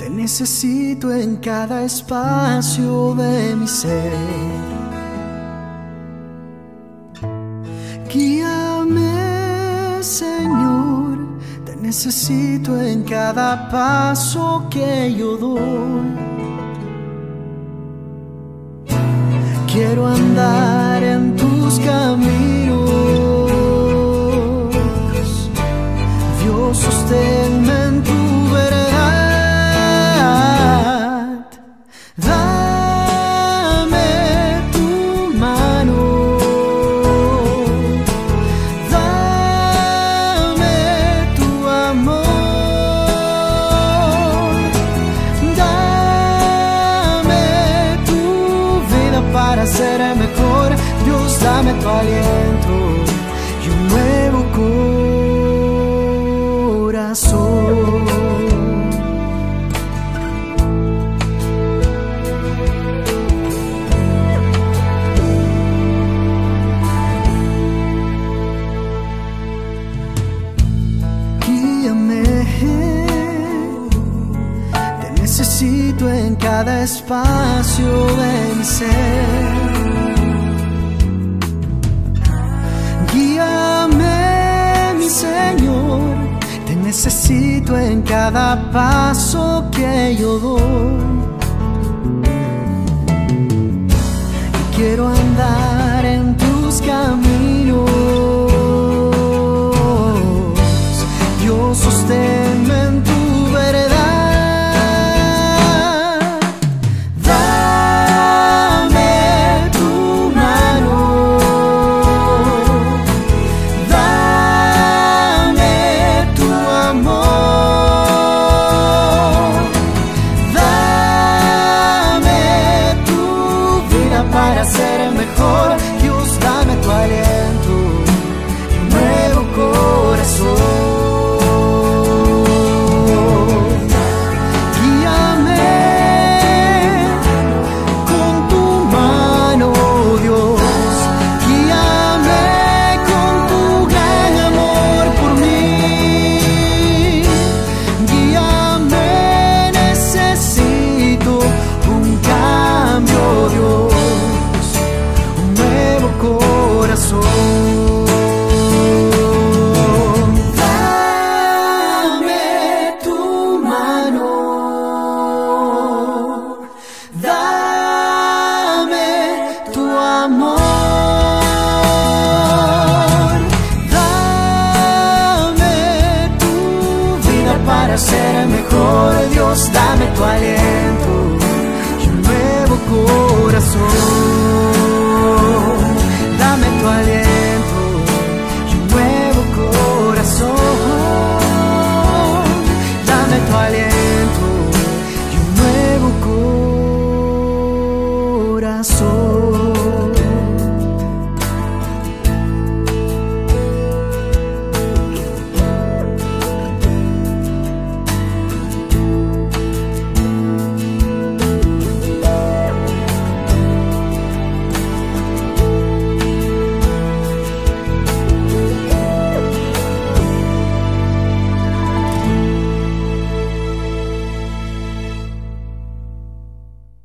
Te necesito en cada espacio de mi ser. Guíame, Señor, te necesito en cada paso que yo doy. Quiero andar en tus caminos. Dios, sosténme en tu verdad. Dame tu mano. Dame tu amor. Dame tu vida para ser mejor. Dios, dame tu aliento y un nuevo corazón. Guíame, te necesito en cada espacio de mi ser. Guíame, mi Señor, te necesito en cada paso que yo doy. Quiero